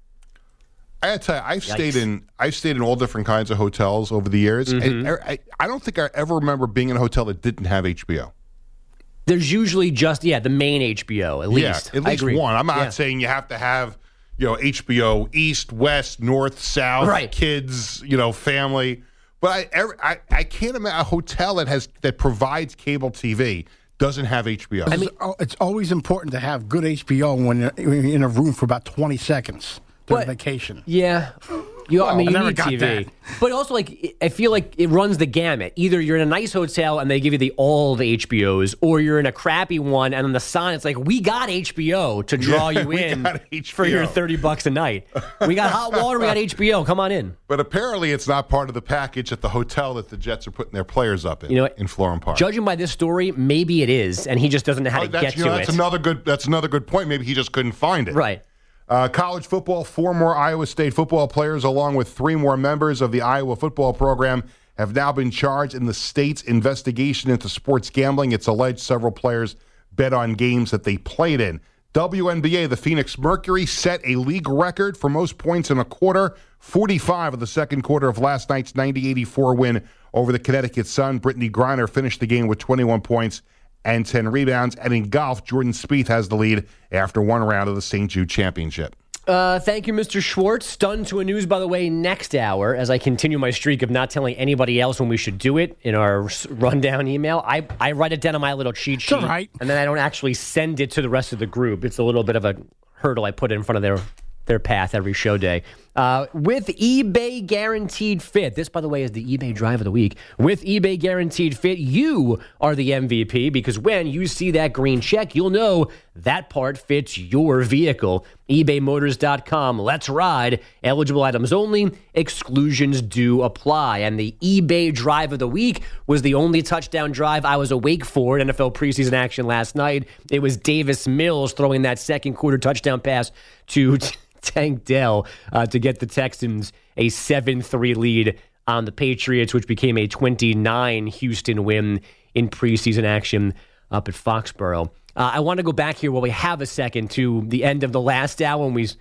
I gotta tell you, I've Yikes. stayed in I've stayed in all different kinds of hotels over the years. Mm-hmm. And I, I don't think I ever remember being in a hotel that didn't have H B O. There's usually just, yeah, the main H B O, at least. Yeah, at I least agree. one. I'm not Yeah. saying you have to have, you know, H B O East, West, North, South, Right. kids, you know, family. But I, every, I, I can't imagine a hotel that has that provides cable T V doesn't have H B O. I mean, it's always important to have good H B O when you're when you're in a room for about twenty seconds during But- vacation. Yeah. You, I Well, mean, I you never need got T V. that. But also, like, I feel like it runs the gamut. Either you're in a nice hotel and they give you the all the H B Os, or you're in a crappy one and on the sign it's like, we got H B O to draw Yeah, you we in got H B O. for your thirty bucks a night. We got hot water, we got H B O. Come on in. But apparently it's not part of the package at the hotel that the Jets are putting their players up in, You know what? in Florham Park. Judging by this story, maybe it is, and he just doesn't know how Oh, to that's, get you know, to that's it. another good that's another good point. Maybe he just couldn't find it. Right. Uh, college football, four more Iowa State football players, along with three more members of the Iowa football program, have now been charged in the state's investigation into sports gambling. It's alleged several players bet on games that they played in. W N B A, the Phoenix Mercury set a league record for most points in a quarter, forty-five of the second quarter of last night's ninety eighty-four win over the Connecticut Sun. Brittany Griner finished the game with twenty-one points and ten rebounds. And in golf, Jordan Spieth has the lead after one round of the Saint Jude Championship. Uh, thank you, Mister Schwartz. Stunned to a news, by the way, next hour, as I continue my streak of not telling anybody else when we should do it in our s- rundown email. I, I write it down on my little cheat sheet, all right. and then I don't actually send it to the rest of the group. It's a little bit of a hurdle I put in front of their their path every show day. Uh, with eBay Guaranteed Fit, this, by the way, is the eBay Drive of the Week. With eBay Guaranteed Fit, you are the M V P, because when you see that green check, you'll know that part fits your vehicle. ebay motors dot com. Let's ride. Eligible items only. Exclusions do apply. And the eBay Drive of the Week was the only touchdown drive I was awake for in N F L preseason action last night. It was Davis Mills throwing that second quarter touchdown pass to Tank Dell uh, to get the Texans a seven three lead on the Patriots, which became a twenty-nine Houston win in preseason action up at Foxborough. Uh, I want to go back here while we have a second to the end of the last hour when we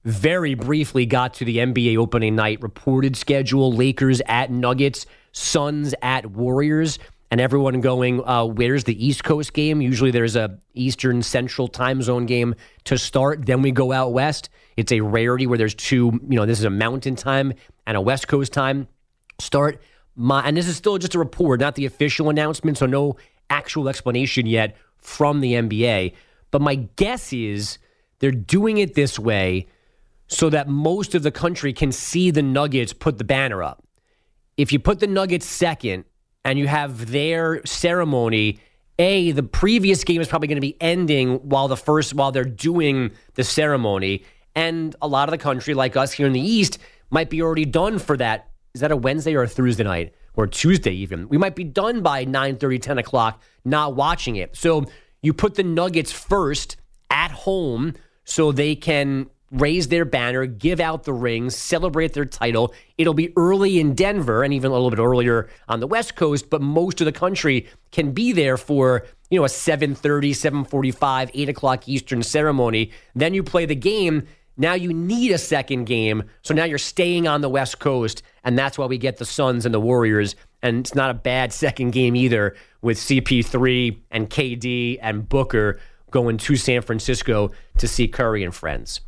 very briefly got to the N B A opening night reported schedule. Lakers at Nuggets, Suns at Warriors, and everyone going, uh, where's the East Coast game? Usually there's a Eastern Central time zone game to start. Then we go out west. It's a rarity where there's two, you know, this is a mountain time and a West Coast time start. My, and this is still just a report, not the official announcement, so no actual explanation yet from the N B A. But my guess is they're doing it this way so that most of the country can see the Nuggets put the banner up. If you put the Nuggets second and you have their ceremony, A, the previous game is probably going to be ending while the first, while they're doing the ceremony. And a lot of the country, like us here in the East, might be already done for that. Is that a Wednesday or a Thursday night? Or Tuesday even. We might be done by nine thirty, ten o'clock not watching it. So you put the Nuggets first at home so they can raise their banner, give out the rings, celebrate their title. It'll be early in Denver and even a little bit earlier on the West Coast, but most of the country can be there for, you know, a seven thirty, seven forty-five, eight o'clock Eastern ceremony. Then you play the game. Now you need a second game, so now you're staying on the West Coast, and that's why we get the Suns and the Warriors, and it's not a bad second game either with C P three and K D and Booker going to San Francisco to see Curry and friends.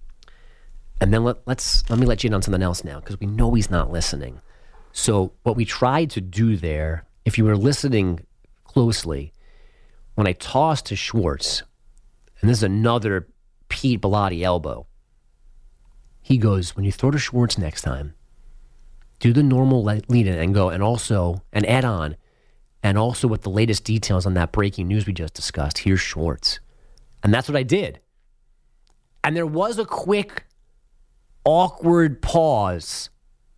And then let, let's let me let you in on something else now, because we know he's not listening. So what we tried to do there, if you were listening closely, when I tossed to Schwartz, and this is another Pete Bellotti elbow, he goes, when you throw to Schwartz next time, do the normal lead-in and go, and also, and add on, and also with the latest details on that breaking news we just discussed, here's Schwartz. And that's what I did. And there was a quick, awkward pause,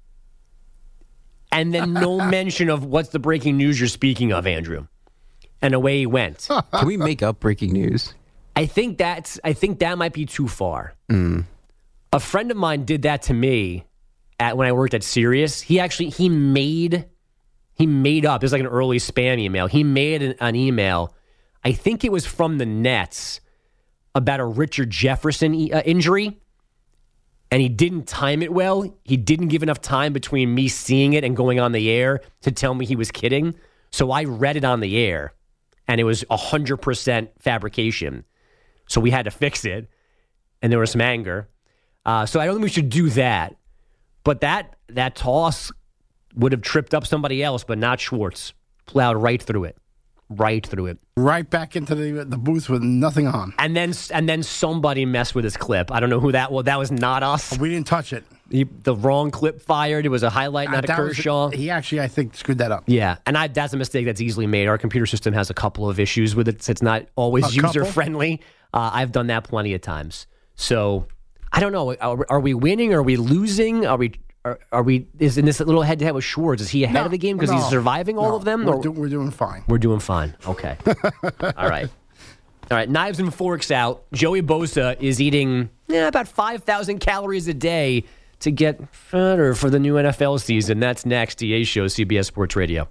and then no mention of what's the breaking news you're speaking of, Andrew. And away he went. Can we make up breaking news? I think that's. I think that might be too far. Mm. A friend of mine did that to me at when I worked at Sirius. He actually he made he made up. It was like an early spam email. He made an, an email. I think it was from the Nets about a Richard Jefferson e- uh, injury, and he didn't time it well. He didn't give enough time between me seeing it and going on the air to tell me he was kidding. So I read it on the air, and it was one hundred percent fabrication. So we had to fix it, and there was some anger. Uh, so I don't think we should do that. But that that toss would have tripped up somebody else, but not Schwartz. Plowed right through it. Right through it. Right back into the the booth with nothing on. And then and then somebody messed with his clip. I don't know who that was. That was not us. We didn't touch it. He, the wrong clip fired. It was a highlight, not uh, a Kershaw. Was, he actually, I think, screwed that up. Yeah, and I, that's a mistake that's easily made. Our computer system has a couple of issues with it. So it's not always user-friendly. Uh, I've done that plenty of times. So, I don't know. Are, are we winning? Are we losing? Are we... Are, are we? Is in this little head-to-head with Schwartz? Is he ahead no, of the game because no, he's surviving all no, of them? We're, or? do, we're doing fine. We're doing fine. Okay. All right. All right. Knives and forks out. Joey Bosa is eating eh, about five thousand calories a day to get fatter for the new N F L season. That's next. D A Show, C B S Sports Radio.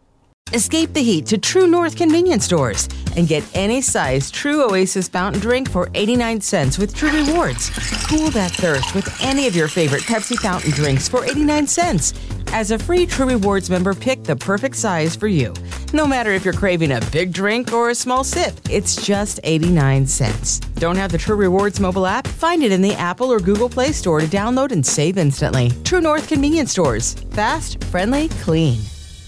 Escape the heat to True North convenience stores and get any size True Oasis fountain drink for eighty-nine cents with True Rewards. Cool that thirst with any of your favorite Pepsi fountain drinks for eighty-nine cents. As a free True Rewards member, pick the perfect size for you. No matter if you're craving a big drink or a small sip, it's just eighty-nine cents. Don't have the True Rewards mobile app? Find it in the Apple or Google Play Store to download and save instantly. True North convenience stores. Fast, friendly, clean.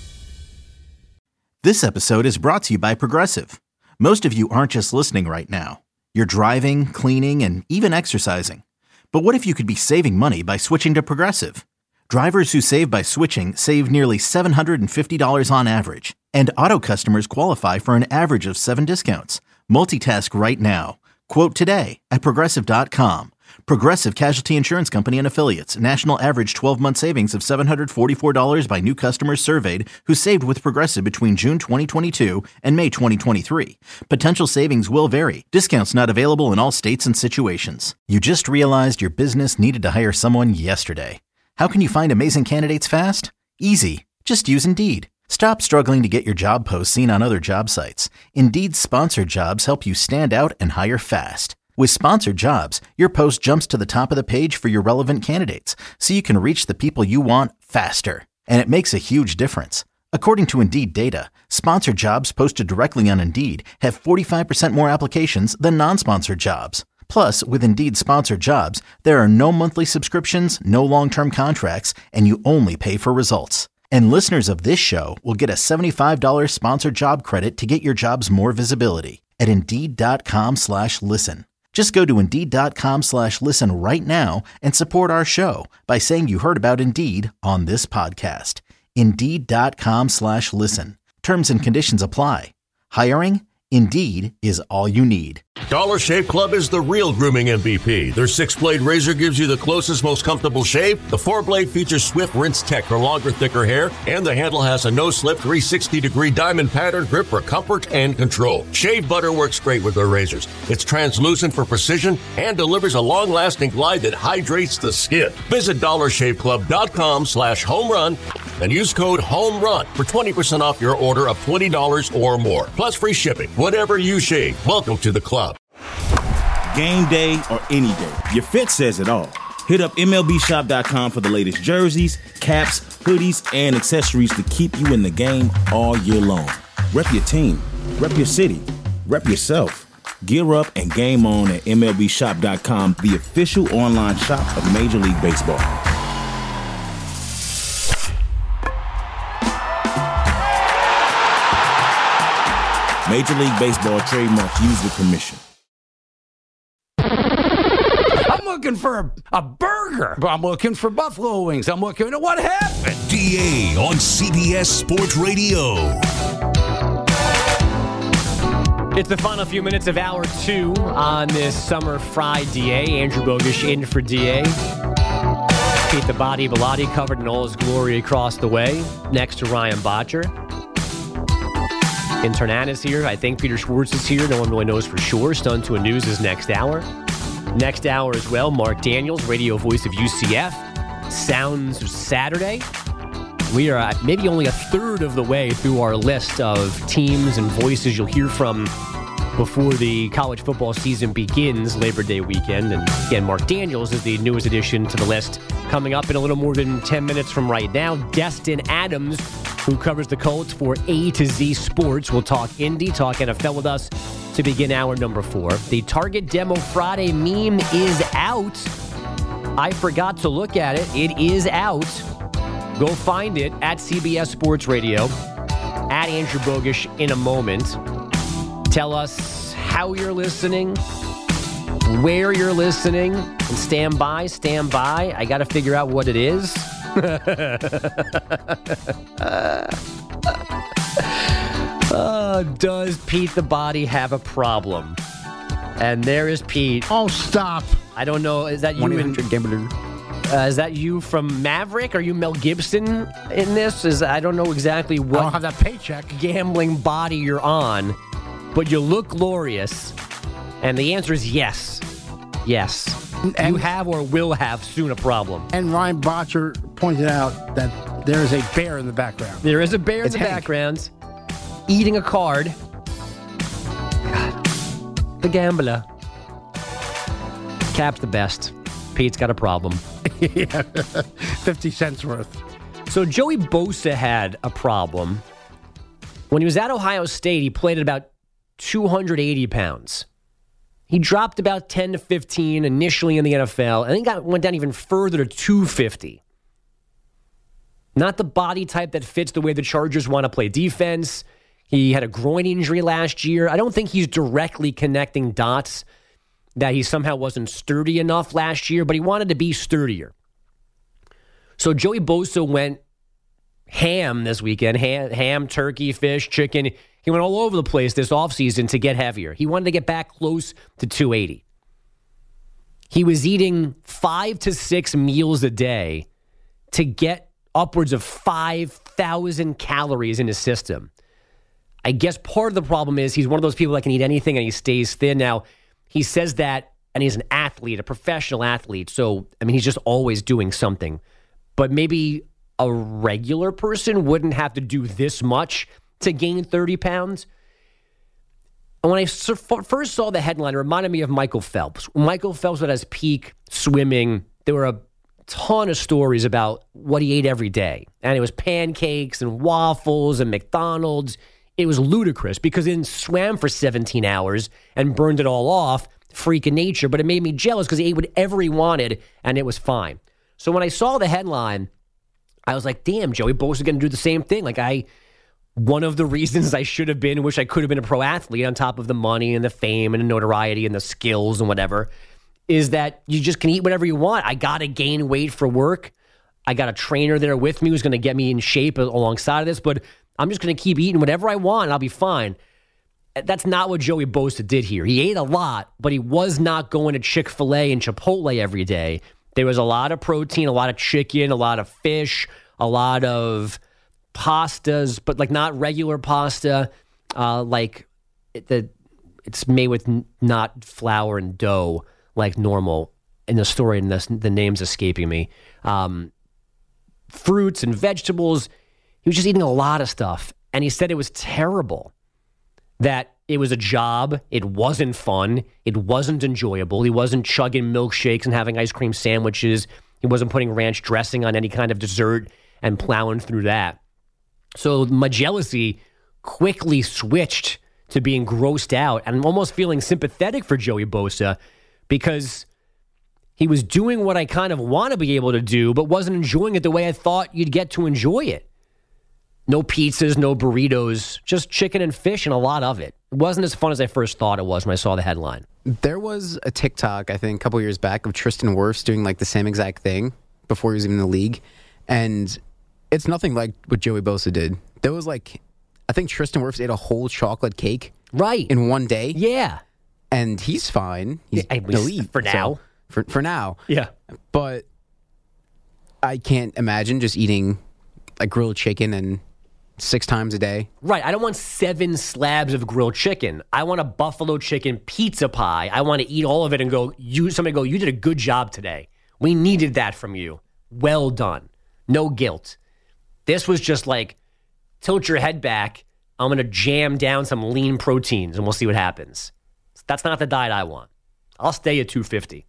This episode is brought to you by Progressive. Most of you aren't just listening right now. You're driving, cleaning, and even exercising. But what if you could be saving money by switching to Progressive? Drivers who save by switching save nearly seven hundred fifty dollars on average. And auto customers qualify for an average of seven discounts. Multitask right now. Quote today at Progressive dot com. Progressive Casualty Insurance Company and Affiliates. National average twelve-month savings of seven hundred forty-four dollars by new customers surveyed who saved with Progressive between June twenty twenty-two and May twenty twenty-three. Potential savings will vary. Discounts not available in all states and situations. You just realized your business needed to hire someone yesterday. How can you find amazing candidates fast? Easy. Just use Indeed. Stop struggling to get your job posts seen on other job sites. Indeed's sponsored jobs help you stand out and hire fast. With Sponsored Jobs, your post jumps to the top of the page for your relevant candidates, so you can reach the people you want faster. And it makes a huge difference. According to Indeed data, sponsored jobs posted directly on Indeed have forty-five percent more applications than non-sponsored jobs. Plus, with Indeed Sponsored Jobs, there are no monthly subscriptions, no long-term contracts, and you only pay for results. And listeners of this show will get a seventy-five dollars sponsored job credit to get your jobs more visibility at Indeed.com slash listen. Just go to Indeed.com slash listen right now and support our show by saying you heard about Indeed on this podcast. Indeed.com slash listen. Terms and conditions apply. Hiring? Indeed is all you need. Dollar Shave Club is the real grooming M V P. Their six-blade razor gives you the closest, most comfortable shave. The four-blade features swift rinse tech for longer, thicker hair. And the handle has a no-slip three hundred sixty degree diamond pattern grip for comfort and control. Shave butter works great with their razors. It's translucent for precision and delivers a long-lasting glide that hydrates the skin. Visit dollarshaveclub.com slash home run and use code HOMERUN for twenty percent off your order of twenty dollars or more. Plus free shipping. Whatever you shave, welcome to the club. Game day or any day, your fit says it all. Hit up M L B shop dot com for the latest jerseys, caps, hoodies, and accessories to keep you in the game all year long. Rep your team, rep your city, rep yourself. Gear up and game on at M L B shop dot com, the official online shop of Major League Baseball. Major League Baseball trademarks used with permission. I'm looking for a, a burger. I'm looking for buffalo wings. I'm looking at what happened. D A on C B S Sports Radio. It's the final few minutes of hour two on this summer Friday. Andrew Bogusch in for D A. Pete the Body Bilotti covered in all his glory across the way. Next to Ryan Botcher. Intern Ann is here. I think Peter Schwartz is here. No one really knows for sure. Stun to a News is next hour. Next hour as well, Mark Daniels, radio voice of U C F. Sounds of Saturday. We are maybe only a third of the way through our list of teams and voices you'll hear from before the college football season begins, Labor Day weekend. And again, Mark Daniels is the newest addition to the list. Coming up in a little more than ten minutes from right now, Destin Adams, who covers the Colts for A to Z Sports. We'll talk Indy, talk N F L with us to begin hour number four. The Target Demo Friday meme is out. I forgot to look at it. It is out. Go find it at C B S Sports Radio, at Andrew Bogusch in a moment. Tell us how you're listening, where you're listening, and stand by, stand by. I got to figure out what it is. uh, does Pete the Body have a problem? And there is Pete. Oh, stop. I don't know. Is that you? In, uh, is that you from Maverick? Are you Mel Gibson in this? Is I don't know exactly what I don't have that paycheck. Gambling body you're on, but you look glorious. And the answer is yes. Yes. And you have or will have soon a problem. And Ryan Botcher pointed out that there is a bear in the background. There is a bear it's in the Hank. background eating a card. God. The gambler. Cap's the best. Pete's got a problem. Yeah, fifty cents worth. So Joey Bosa had a problem. When he was at Ohio State, he played at about two hundred eighty pounds. He dropped about ten to fifteen initially in the N F L, and then got went down even further to two fifty. Not the body type that fits the way the Chargers want to play defense. He had a groin injury last year. I don't think he's directly connecting dots that he somehow wasn't sturdy enough last year, but he wanted to be sturdier. So Joey Bosa went ham this weekend. Ham, ham, turkey, fish, chicken. He went all over the place this offseason to get heavier. He wanted to get back close to two eighty. He was eating five to six meals a day to get upwards of five thousand calories in his system. I guess part of the problem is he's one of those people that can eat anything and he stays thin. Now, he says that, and he's an athlete, a professional athlete. So, I mean, he's just always doing something. But maybe a regular person wouldn't have to do this much to gain thirty pounds. And when I first saw the headline, it reminded me of Michael Phelps. When Michael Phelps was at his peak swimming, there were a ton of stories about what he ate every day. And it was pancakes and waffles and McDonald's. It was ludicrous because he swam for seventeen hours and burned it all off, freak of nature. But it made me jealous because he ate whatever he wanted and it was fine. So when I saw the headline, I was like, damn, Joey Bosa going to do the same thing. Like I, one of the reasons I should have been, wish I could have been a pro athlete on top of the money and the fame and the notoriety and the skills and whatever, is that you just can eat whatever you want. I got to gain weight for work. I got a trainer there with me who's going to get me in shape alongside of this, but I'm just going to keep eating whatever I want and I'll be fine. That's not what Joey Bosa did here. He ate a lot, but he was not going to Chick-fil-A and Chipotle every day. There was a lot of protein, a lot of chicken, a lot of fish, a lot of pastas, but like not regular pasta, uh, like it, the it's made with n- not flour and dough like normal. In the story, and the, the name's escaping me. Um, fruits and vegetables. He was just eating a lot of stuff, and he said it was terrible. That it was a job. It wasn't fun. It wasn't enjoyable. He wasn't chugging milkshakes and having ice cream sandwiches. He wasn't putting ranch dressing on any kind of dessert and plowing through that. So my jealousy quickly switched to being grossed out and almost feeling sympathetic for Joey Bosa because he was doing what I kind of want to be able to do, but wasn't enjoying it the way I thought you'd get to enjoy it. No pizzas, no burritos, just chicken and fish and a lot of it. It wasn't as fun as I first thought it was when I saw the headline. There was a TikTok, I think, a couple years back of Tristan Wirfs doing like the same exact thing before he was even in the league. And it's nothing like what Joey Bosa did. There was like, I think Tristan Wirfs ate a whole chocolate cake. Right. In one day. Yeah. And he's fine. He's yeah, elite. For now. So, for, for now. Yeah. But I can't imagine just eating like grilled chicken and six times a day. Right. I don't want seven slabs of grilled chicken. I want a buffalo chicken pizza pie. I want to eat all of it and go, you, somebody go, you did a good job today. We needed that from you. Well done. No guilt. This was just like, tilt your head back. I'm going to jam down some lean proteins and we'll see what happens. That's not the diet I want. I'll stay at two fifty.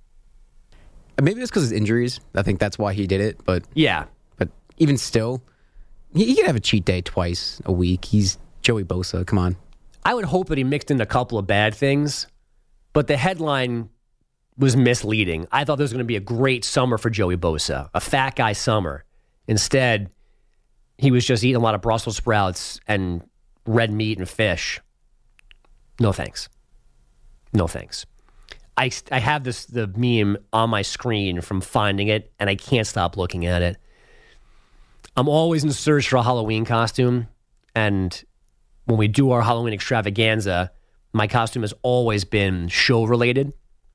Maybe it's because of his injuries. I think that's why he did it. But yeah. But even still, he, he can have a cheat day twice a week. He's Joey Bosa. Come on. I would hope that he mixed in a couple of bad things, but the headline was misleading. I thought there was going to be a great summer for Joey Bosa, a fat guy summer. Instead, he was just eating a lot of Brussels sprouts and red meat and fish. No thanks. No thanks. I, I have this the meme on my screen from finding it, and I can't stop looking at it. I'm always in search for a Halloween costume, and when we do our Halloween extravaganza, my costume has always been show-related.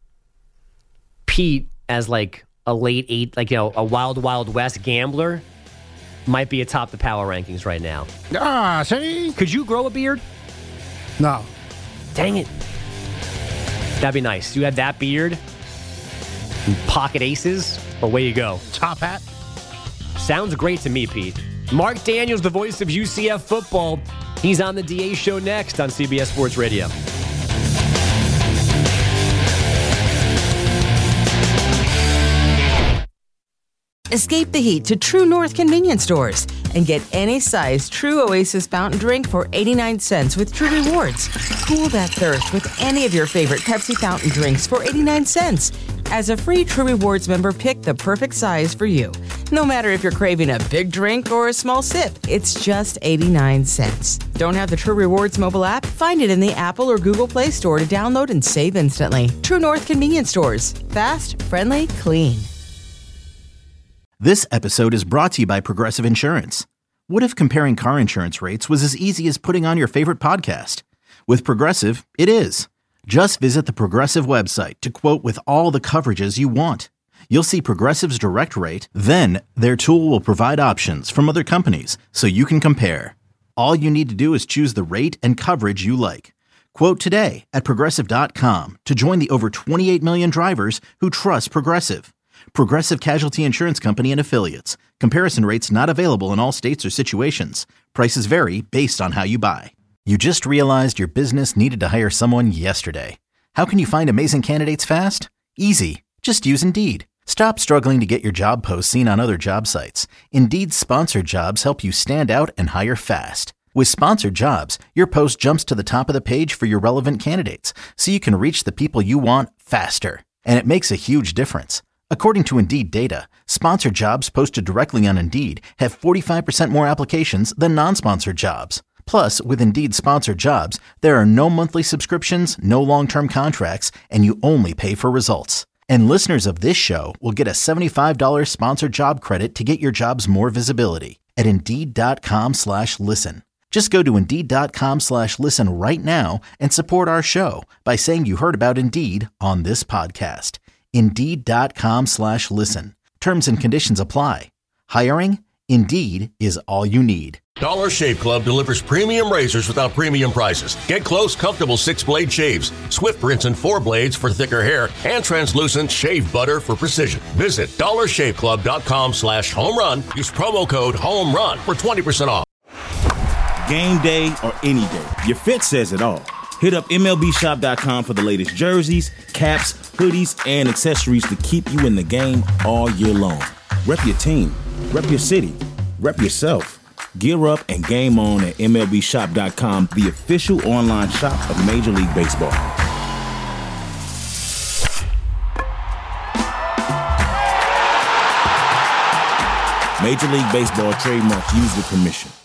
Pete, as like a late eight, like, you know, a Wild Wild West gambler, might be atop the power rankings right now. Ah, see? Could you grow a beard? No. Dang it. That'd be nice. You had that beard, and pocket aces, away you go. Top hat. Sounds great to me, Pete. Mark Daniels, the voice of U C F football. He's on the D A Show next on C B S Sports Radio. Escape the heat to True North convenience stores and get any size True Oasis fountain drink for eighty-nine cents with True Rewards. Cool that thirst with any of your favorite Pepsi fountain drinks for eighty-nine cents. As a free True Rewards member, pick the perfect size for you. No matter if you're craving a big drink or a small sip, it's just eighty-nine cents. Don't have the True Rewards mobile app? Find it in the Apple or Google Play Store to download and save instantly. True North convenience stores. Fast, friendly, clean. This episode is brought to you by Progressive Insurance. What if comparing car insurance rates was as easy as putting on your favorite podcast? With Progressive, it is. Just visit the Progressive website to quote with all the coverages you want. You'll see Progressive's direct rate, then their tool will provide options from other companies so you can compare. All you need to do is choose the rate and coverage you like. Quote today at Progressive dot com to join the over twenty-eight million drivers who trust Progressive. Progressive Casualty Insurance Company and Affiliates. Comparison rates not available in all states or situations. Prices vary based on how you buy. You just realized your business needed to hire someone yesterday. How can you find amazing candidates fast? Easy. Just use Indeed. Stop struggling to get your job posts seen on other job sites. Indeed's sponsored jobs help you stand out and hire fast. With sponsored jobs, your post jumps to the top of the page for your relevant candidates, so you can reach the people you want faster. And it makes a huge difference. According to Indeed data, sponsored jobs posted directly on Indeed have forty-five percent more applications than non-sponsored jobs. Plus, with Indeed sponsored jobs, there are no monthly subscriptions, no long-term contracts, and you only pay for results. And listeners of this show will get a seventy-five dollars sponsored job credit to get your jobs more visibility at Indeed.com slash listen. Just go to Indeed.com slash listen right now and support our show by saying you heard about Indeed on this podcast. Indeed.com slash listen. Terms and conditions apply. Hiring? Indeed is all you need. Dollar Shave Club delivers premium razors without premium prices. Get close, comfortable six-blade shaves, swift rinse and four blades for thicker hair, and translucent shave butter for precision. Visit dollarshaveclub.com slash home run. Use promo code home run for twenty percent off. Game day or any day, your fit says it all. Hit up M L B shop dot com for the latest jerseys, caps, hoodies, and accessories to keep you in the game all year long. Rep your team, rep your city, rep yourself. Gear up and game on at M L B shop dot com, the official online shop of Major League Baseball. Major League Baseball trademarks used with permission.